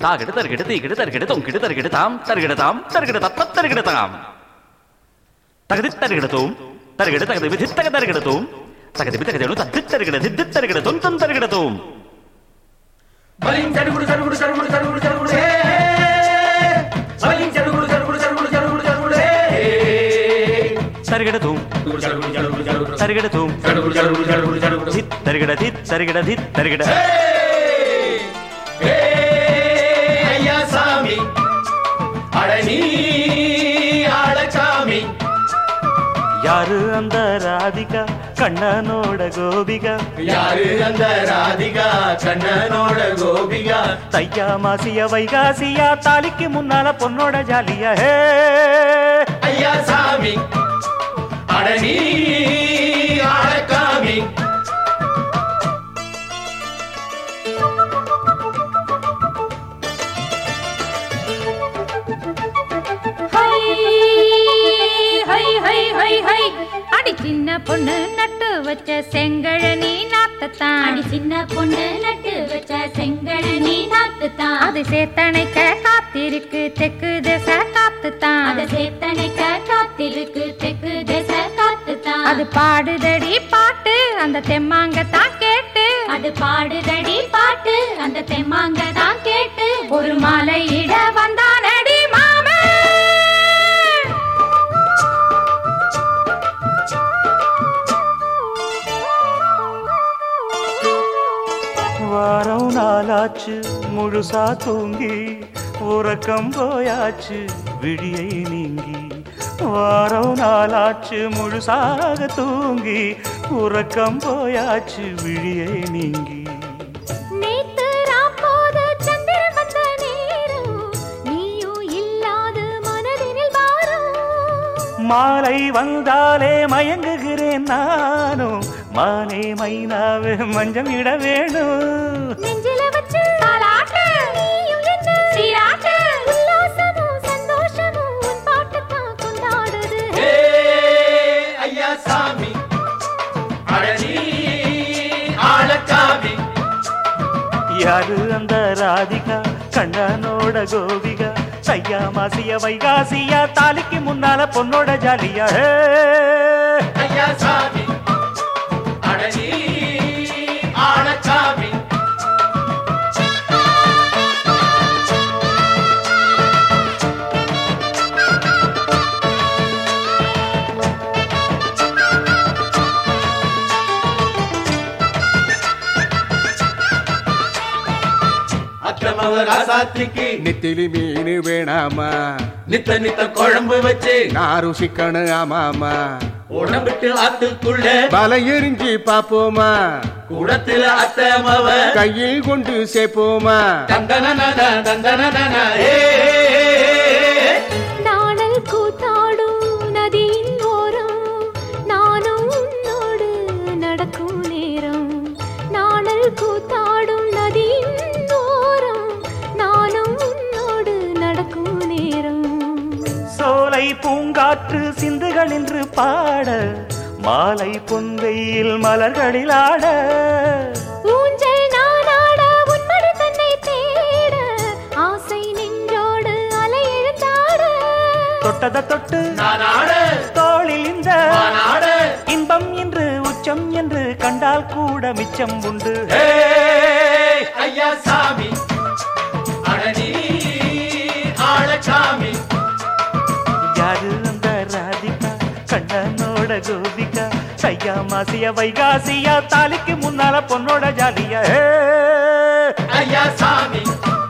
தாகிடு தருகிடு தீகிடு தருகிடு தொங்கிடு தருகிடு தாம் தருகிடு தாம் தருகிடு தத்த தருகிடு தாம் தகுதி தருகிடு தூம் தருகிடு தகுதி விதி தக தருகிடு தூம் தகுதி விதி தகுதி தத்தி தருகிடு தித்தி தருகிடு தொம் தொம் தருகிடு தூம் பலிங் சடுகுடு சடுகுடு சடுகுடு சடுகுடு சடுகுடு பலிங் சடுகுடு சடுகுடு சடுகுடு சடுகுடு சடுகுடு தருகிடு தூம் சடுகுடு சடுகுடு சடுகுடு தருகிடு தூம் சடுகுடு சடுகுடு சடுகுடு சடுகுடு தித் தருகிடு தித் தருகிடு தித் தருகிடு ஐயா சாமி அடனி ஆளசாமி யாரு அந்த ராதிகா கண்ணனோட கோபிகா யாரு அந்த ராதிகா கண்ணனோட கோபிகா தையா மாசிய வைகாசியா தாலிக்கு முன்னால பொண்ணோட ஜாலியா ஹே ஐயா சாமி அடனி ஆளகாமி அடி சின்ன பொண்ணு நட்டு வச்ச செங்கழனி நாத்தத்தான் அடி சின்ன பொண்ணு நட்டு வச்ச செங்கழனி நாத்துத்தான் அது சேத்தனைக்க காத்திருக்கு தெற்கு திசை காத்துத்தான் அது சேத்தனைக்க காத்திருக்கு தெற்கு திசை காத்துத்தான் அது பாடுதடி பாட்டு அந்த தெம்மாங்கத்தான் கேட்டு அது பாடுதடி பாட்டு அந்த தெம்மாங்க தான் கேட்டு ஒரு மாலை இட வந்தானடி மாமே வாரம் நாளாச்சு முழுசா தூங்கி உறக்கம் போயாச்சு விழியை நீங்கி வாரம் நாளாச்சு முழுசாக தூங்கி உறக்கம் போயாச்சு விழியை நீங்கி நேத்து ராப்போது சந்திரன் வந்த நேரம் நீயும் இல்லாது மனதினில் வாரம் மாலை வந்தாலே மயங்குகிறேன் நானும் மானே மைனாவே மஞ்சம் இட வேணும் நெஞ்சில வச்சு தாலாட்டு நீயும் என்ன சீராட்டு உல்லாசமும் சந்தோஷமும் உன் பாட்டுத்தான் கொண்டாடுது ஐயா சாமி அடனி ஆளகாமி யாரு அந்த ராதிகா கண்ணனோட கோபிகா தையா மாசிய வைகாசியா தாலிக்கு முன்னால பொண்ணோட ஜாலியா ஹே ஐயா சாமி அடனி ஆளகாமி அக்கிரமவ ராசாத்திக்கு நெத்திலி மீன் வேணாமா நித்த நித்த குழம்பு வச்சு நான் ருசிக்கணும் ஆமாமா உடம்பிட்டு ஆத்துக்குள்ள பல எரிஞ்சு பாப்போமா கூடத்துல அத்தமவ கையில் கொண்டு சேர்ப்போமா தந்தன தந்தன நாணல் கூத்தாடும் நதியின் ஓரம் நானும் உன்னோடு நடக்கும் நேரம் நாணல் கூத்தாடும் நதியின் ஓரம் நானும் உன்னோடு நடக்கும் நேரம் சோலை பூங்காற்று சிந்துகள் என்று பாட மாலை பொன்வெயில் மலர்களில் ஆட ஊஞ்சல் நானாட உன்மடி தன்னை தேட ஆசை நின்றோடு அலை எழுந்தாட தொட்டத தொட்டு நானாட தோளில் இந்த நானாட இன்பம் என்று உச்சம் என்று கண்டால் கூட மிச்சம் உண்டு ஐயா சாமி அடனி ஆளசாமி யாரு அந்த ராதிகா கண்ணனோட கோபிகா தையா மாசிய வைகாசியா தாலிக்கு முன்னால பொண்ணோட ஜாலியா ஐயா சாமி